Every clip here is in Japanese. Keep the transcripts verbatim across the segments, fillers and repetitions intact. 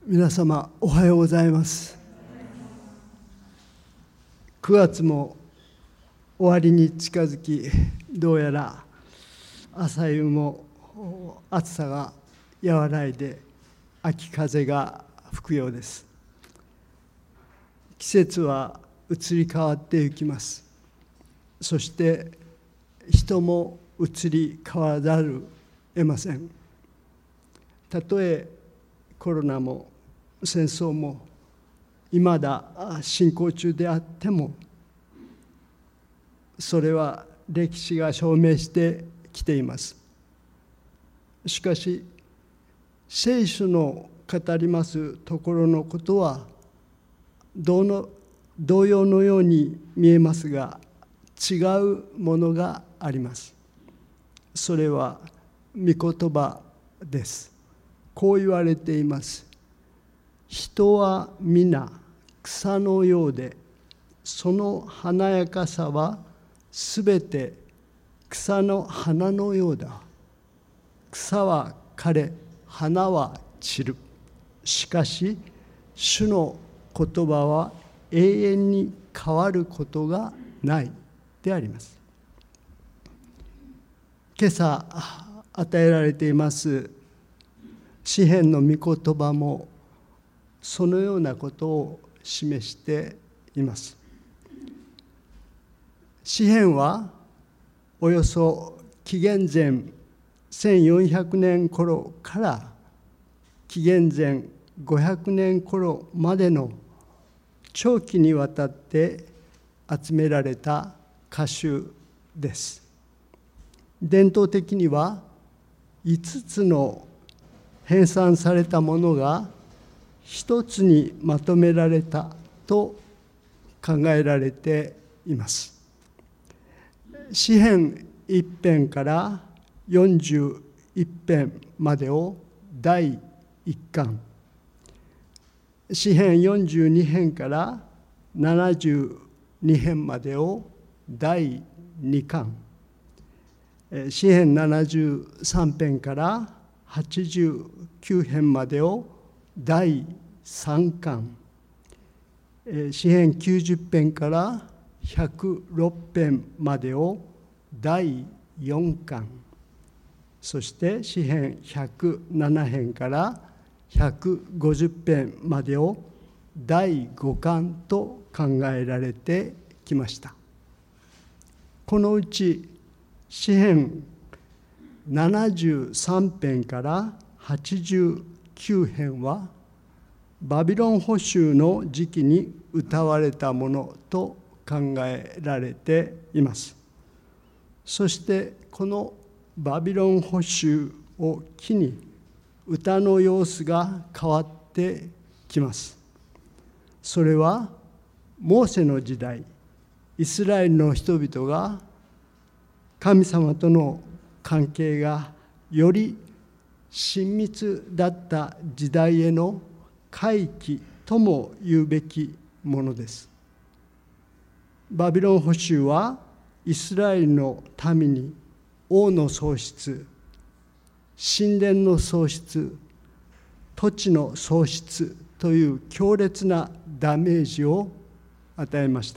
皆様おはようございます。くがつも終わりに近づき、どうやら朝夕も暑さが和らいで秋風が吹くようです。季節は移り変わっていきます。そして人も移り変わらざるを得ません。たとえコロナも戦争もいまだ進行中であっても、それは歴史が証明してきています。しかし聖書の語りますところのことは同の同様のように見えますが、違うものがあります。それは御言葉です。こう言われています。人は皆草のようで、その華やかさはすべて草の花のようだ。草は枯れ、花は散る。しかし主の言葉は永遠に変わることがないであります。今朝与えられています詩編の御言葉もそのようなことを示しています。詩編はおよそ紀元前せんよんひゃくねん頃から紀元前ごひゃくねん頃までの長期にわたって集められた歌集です。伝統的にはいつつの編纂されたものが一つにまとめられたと考えられています。詩編いち編からよんじゅういち編までをだいいっかん、詩編よんじゅうに編からななじゅうに編までをだいにかん、詩編ななじゅうさん編からはちじゅうきゅう編までをだいさんかん、詩編きゅうじゅう編からひゃくろく編までをだいよんかん、そして詩編ひゃくなな編からひゃくごじゅう編までをだいごかんと考えられてきました。このうち詩編ななじゅうさん編からはちじゅうきゅう編はバビロン捕囚の時期に歌われたものと考えられています。そしてこのバビロン捕囚を機に歌の様子が変わってきます。それはモーセの時代、イスラエルの人々が神様との関係がより親密だった時代への回帰とも言うべきものです。バビロン捕囚はイスラエルの民に王の喪失、神殿の喪失、土地の喪失という強烈なダメージを与えました。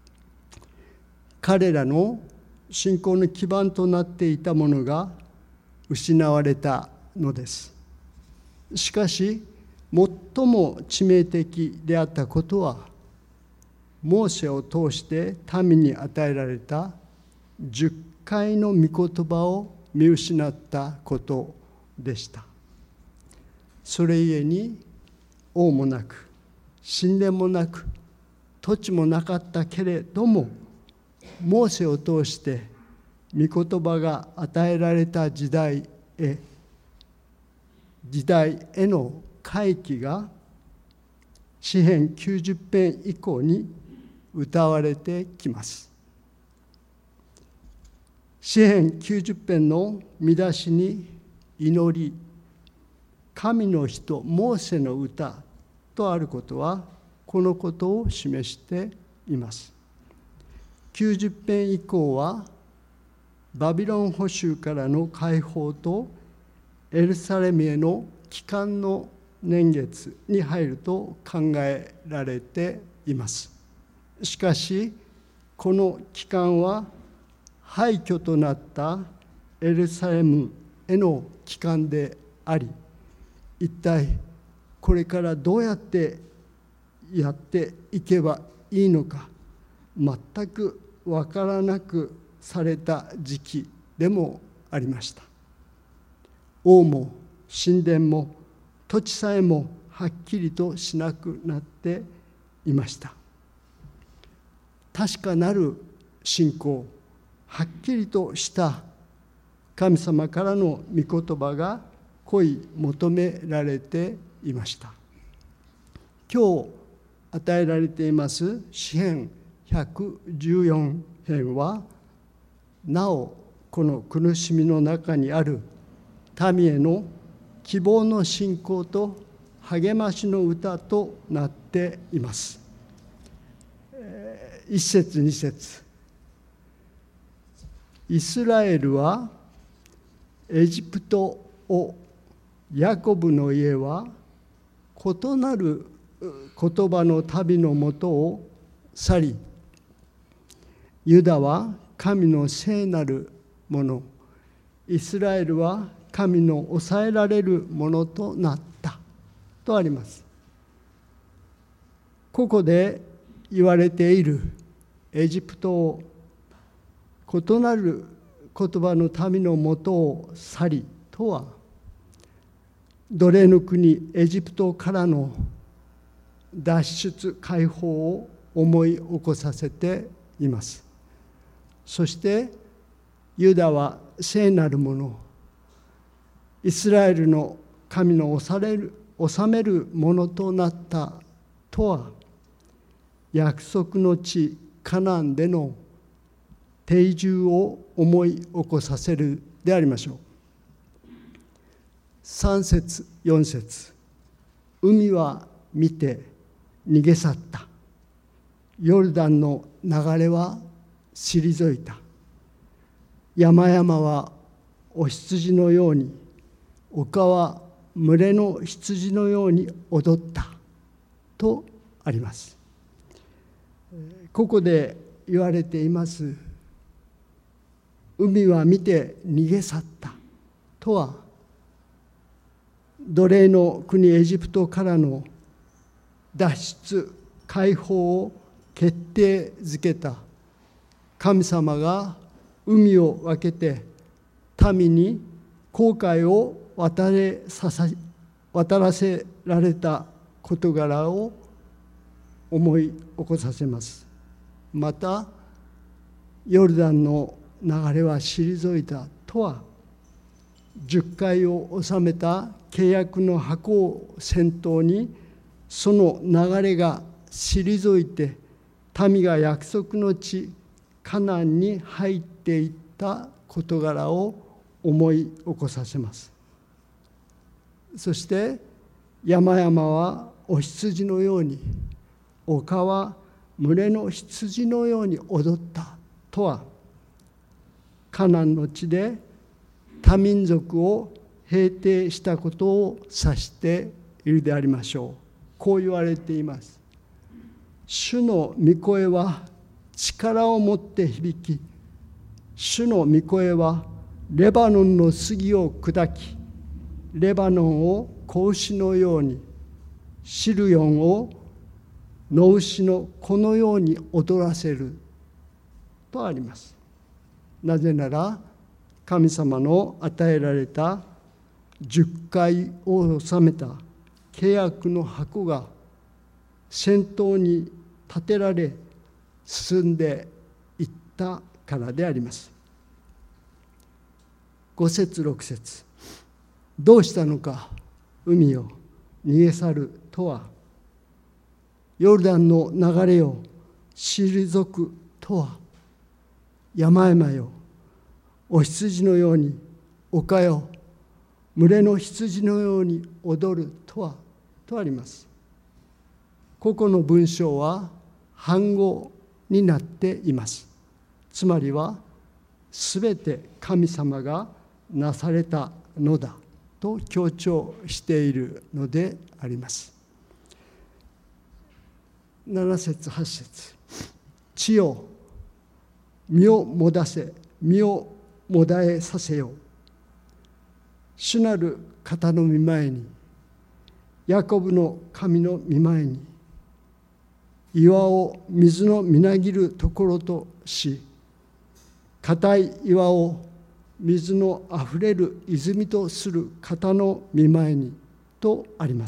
彼らの信仰の基盤となっていたものが失われたのです。しかし最も致命的であったことは、モーセを通して民に与えられたじゅっかいの御言葉を見失ったことでした。それゆえに王もなく、神殿もなく、土地もなかったけれども、モーセを通して御言葉が与えられた時代へ、時代への回帰が詩編きゅうじゅう編以降に歌われてきます。詩編きゅうじゅう編の見出しに祈り、神の人モーセの歌とあることはこのことを示しています。きゅうじゅう編以降はバビロン捕囚からの解放とエルサレムへの帰還の年月に入ると考えられています。しかしこの期間は廃墟となったエルサレムへの期間であり、一体これからどうやってやっていけばいいのか全く分からなくされた時期でもありました。王も神殿も土地さえもはっきりとしなくなっていました。確かなる信仰、はっきりとした神様からの御言葉が恋求められていました。今日与えられています詩編ひゃくじゅうよん編は、なおこの苦しみの中にある民への希望の信仰と励ましの歌となっています。一節二節、イスラエルはエジプトを、ヤコブの家は異なる言葉の旅のもとを去り、ユダは神の聖なるもの、イスラエルは神の抑えられるものとなったとあります。ここで言われているエジプトを、異なる言葉の民のもとを去りとは、奴隷の国エジプトからの脱出解放を思い起こさせています。そしてユダは聖なるもの、イスラエルの神の治める、治めるものとなったとは、約束の地カナンでの定住を思い起こさせるでありましょう。さん節よん節、海は見て逃げ去った。ヨルダンの流れは退いた。山々はお羊のように、丘は群れの羊のように踊ったとあります。ここで言われています海は見て逃げ去ったとは、奴隷の国エジプトからの脱出解放を決定づけた神様が海を分けて民に航海を渡れささ渡らせられた事柄を思い起こさせます。またヨルダンの流れは退いたとは、十戒を治めた契約の箱を先頭に、その流れが退いて民が約束の地カナンに入っていった事柄を思い起こさせます。そして山々はお羊のように、丘は群れの羊のように踊ったとは、カナンの地で多民族を平定したことを指しているでありましょう。こう言われています。主の御声は力を持って響き、主の御声はレバノンの杉を砕き、レバノンを子牛のように、シルヨンを野牛の子のように踊らせるとあります。なぜなら神様の与えられた十戒を治めた契約の箱が先頭に立てられ進んでいったからであります。ご節ろく節、どうしたのか海を逃げ去るとは、ヨルダンの流れを退くとは、山々よお羊のように、丘よ群れの羊のように踊るとはとあります。ここの文章は反語になっています。つまりはすべて神様がなされたのだと強調しているのであります。なな節はち節、地よ身をもだせ、身をもだえさせよう。主なる方の御前に、ヤコブの神の御前に、岩を水のみなぎるところとし、固い岩を水のあふれる泉とする方の御前にとあります。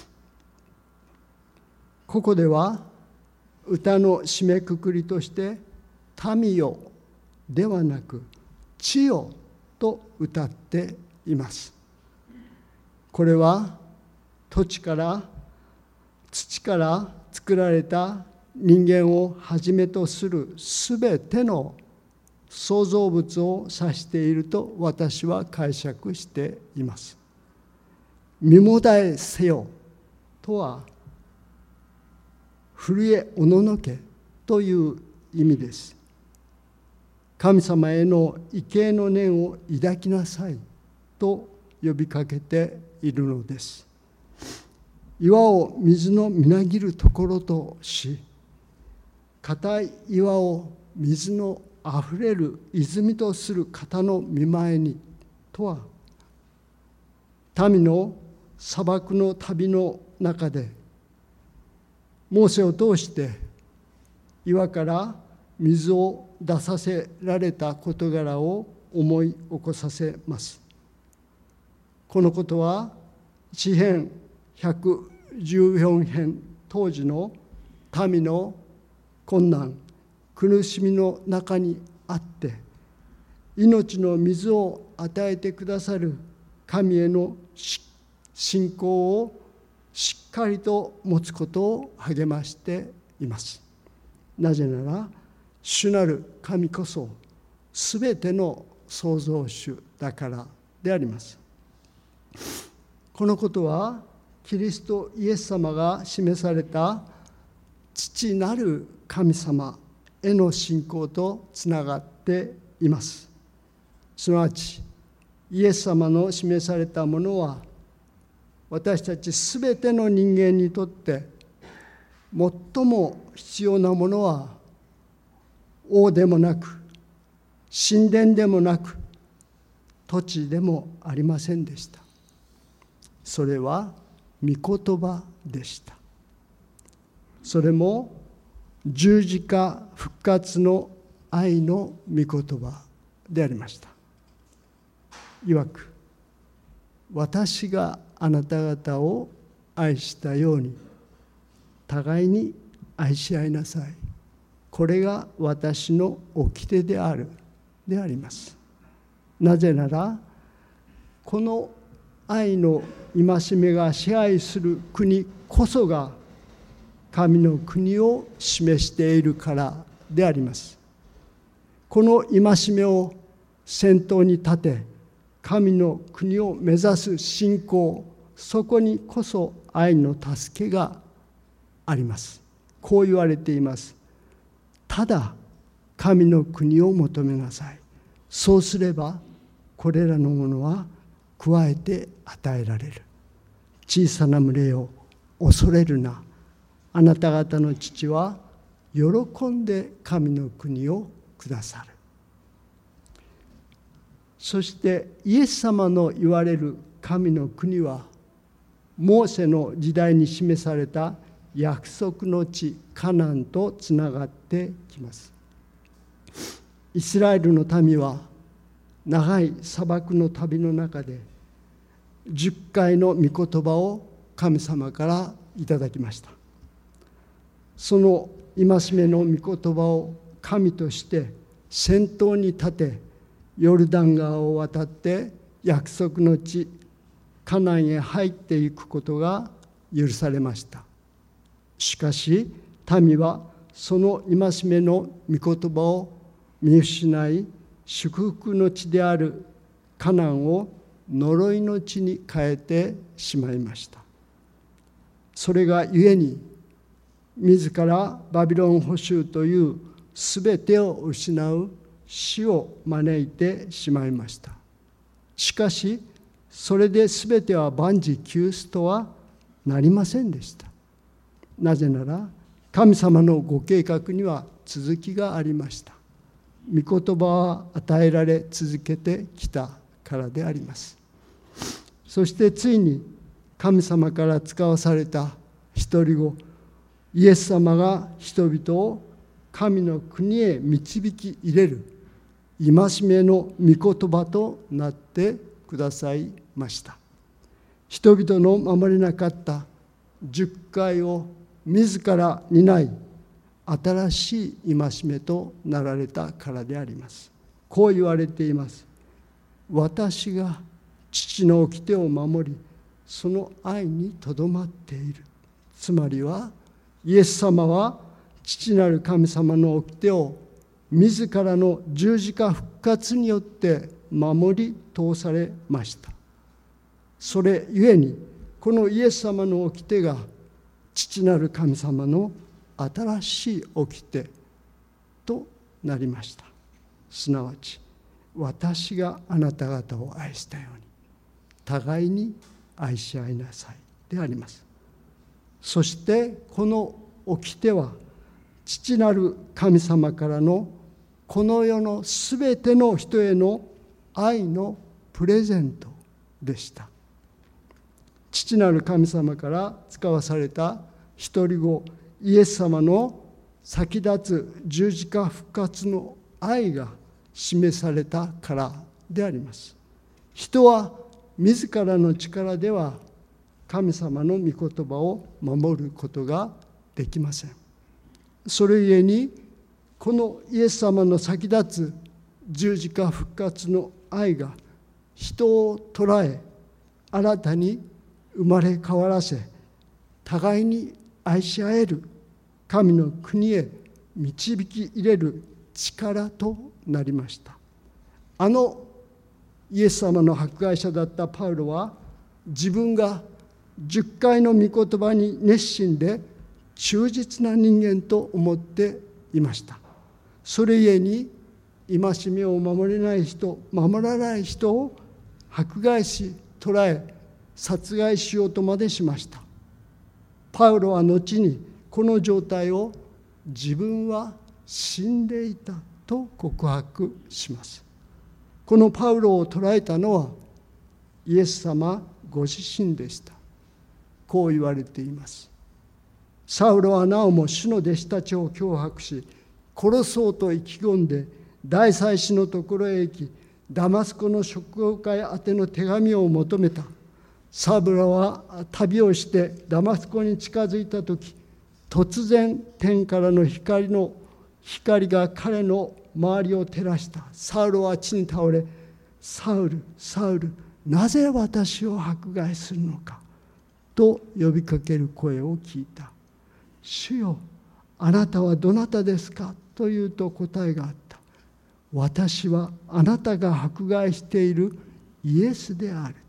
ここでは歌の締めくくりとして「民よ」ではなく「地よ」と歌っています。これは土地から土から作られた人間をはじめとするすべての創造物を指していると私は解釈しています。身もだえせよとは震えおののけという意味です。神様への畏敬の念を抱きなさいと呼びかけているのです。岩を水のみなぎるところとし、固い岩を水のあふれる泉とする方の御前にとは、民の砂漠の旅の中でモーセを通して岩から水を出させられた事柄を思い起こさせます。このことは詩編ひゃくじゅうよん編当時の民の困難苦しみの中にあって、命の水を与えてくださる神への信仰をしっかりと持つことを励ましています。なぜなら主なる神こそすべての創造主だからであります。このことはキリストイエス様が示された父なる神様への信仰とつながっています。すなわちイエス様の示されたものは、私たちすべての人間にとって最も必要なものは王でもなく神殿でもなく土地でもありませんでした。それは御言葉でした。それも十字架復活の愛の御言葉でありました。いわく、私があなた方を愛したように互いに愛し合いなさい。これが私の掟であるであります。なぜならこの愛の戒めが支配する国こそが神の国を示しているからであります。この戒めを先頭に立て神の国を目指す信仰、そこにこそ愛の助けがあります。こう言われています。ただ神の国を求めなさい。そうすればこれらのものは加えて与えられる。小さな群れを恐れるな。あなた方の父は喜んで神の国をくださる。そしてイエス様の言われる神の国は、モーセの時代に示された約束の地カナンとつながってきます。イスラエルの民は長い砂漠の旅の中でじゅっかいの御言葉を神様からいただきました。その戒めの御言葉を神として先頭に立て、ヨルダン川を渡って約束の地カナンへ入っていくことが許されました。しかし民はその戒めの御言葉を見失い、祝福の地であるカナンを呪いの地に変えてしまいました。それがゆえに自らバビロン捕囚というすべてを失う死を招いてしまいました。しかしそれで全ては万事休すとはなりませんでした。なぜなら神様のご計画には続きがありました。御言葉は与えられ続けてきたからであります。そしてついに神様から使わされた一人子イエス様が人々を神の国へ導き入れる戒めの御言葉となってくださいました。人々の守れなかった十戒を自ら担い、新しい戒めとなられたからであります。こう言われています。私が父の掟を守り、その愛にとどまっている。つまりは、イエス様は父なる神様の掟を自らの十字架復活によって守り通されました。それゆえに、このイエス様の掟が父なる神様の新しい掟となりました。すなわち、私があなた方を愛したように、互いに愛し合いなさいであります。そしてこの掟は、父なる神様からのこの世のすべての人への愛のプレゼントでした。父なる神様から使わされた一人子イエス様の先立つ十字架復活の愛が示されたからであります。人は自らの力では神様の御言葉を守ることができません。それゆえに、このイエス様の先立つ十字架復活の愛が人を捉え、新たに生まれ変わらせ、互いに愛し合える神の国へ導き入れる力となりました。あのイエス様の迫害者だったパウロは、自分が十戒の御言葉に熱心で忠実な人間と思っていました。それゆえに、戒めを守れない人、守らない人を迫害し捕らえ殺害しようとまでしました。パウロは後にこの状態を自分は死んでいたと告白します。このパウロを捕らえたのはイエス様ご自身でした。こう言われています。サウロはなおも主の弟子たちを脅迫し、殺そうと意気込んで大祭司のところへ行き、ダマスコの諸教会宛ての手紙を求めた。サウロは旅をしてダマスコに近づいたとき、突然天からの光の光が彼の周りを照らした。サウロは地に倒れ、サウル、サウル、なぜ私を迫害するのかと呼びかける声を聞いた。主よ、あなたはどなたですかと言うと答えがあった。私はあなたが迫害しているイエスである。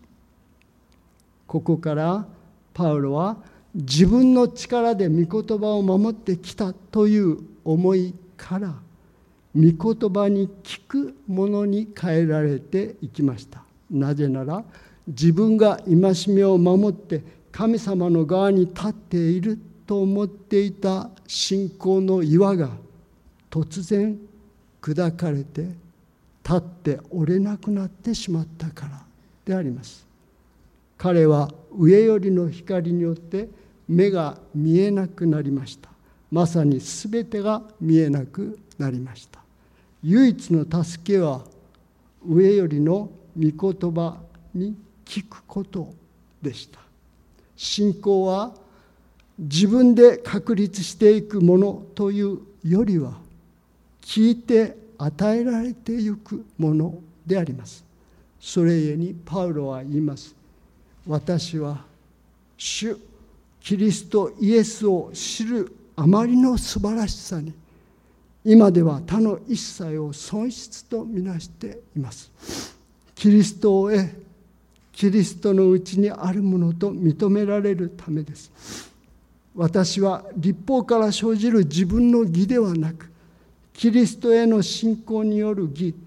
ここからパウロは自分の力で御言葉を守ってきたという思いから、御言葉に聞くものに変えられていきました。なぜなら、自分が戒めを守って神様の側に立っていると思っていた信仰の岩が突然砕かれて立って折れなくなってしまったからであります。彼は上よりの光によって目が見えなくなりました。まさにすべてが見えなくなりました。唯一の助けは上よりの御言葉に聞くことでした。信仰は自分で確立していくものというよりは、聞いて与えられていくものであります。それゆえにパウロは言います。私は主キリストイエスを知るあまりの素晴らしさに、今では他の一切を損失とみなしています。キリストを得、キリストのうちにあるものと認められるためです。私は律法から生じる自分の義ではなく、キリストへの信仰による義、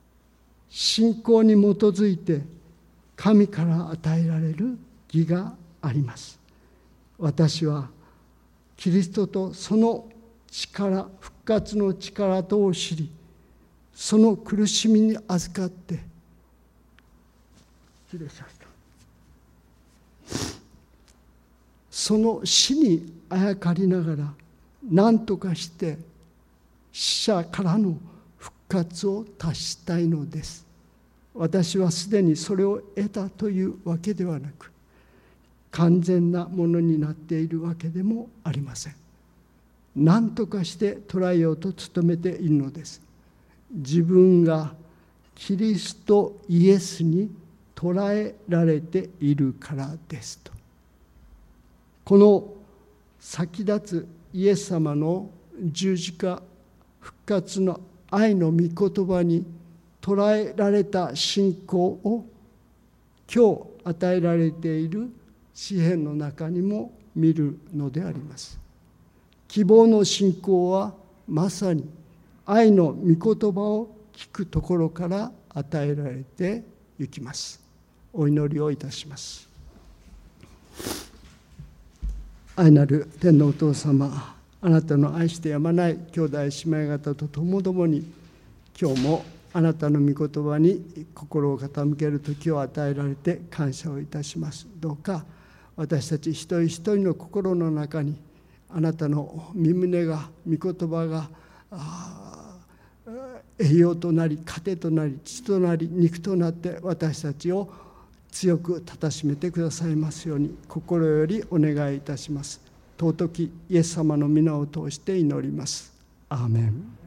信仰に基づいて神から与えられる義があります。私はキリストとその力、復活の力とを知り、その苦しみに預かって失礼しましたその死にあやかりながら何とかして死者からの復活を達したいのです。私はすでにそれを得たというわけではなく、完全なものになっているわけでもありません。何とかして捉えようと努めているのです。自分がキリストイエスに捉えられているからですと。この先立つイエス様の十字架復活の愛の御言葉に捉えられた信仰を今日与えられている詩篇の中にも見るのであります。希望の信仰はまさに愛の御言葉を聞くところから与えられていきます。お祈りをいたします。愛なる天のお父様、あなたの愛してやまない兄弟姉妹方とともどもに、今日もあなたの御言葉に心を傾ける時を与えられて感謝をいたします。どうか私たち一人一人の心の中にあなたの御胸が、御言葉が栄養となり、糧となり、血となり、肉となって私たちを強くたたしめてくださいますように心よりお願いいたします。尊きイエス様の皆を通して祈ります。アーメン。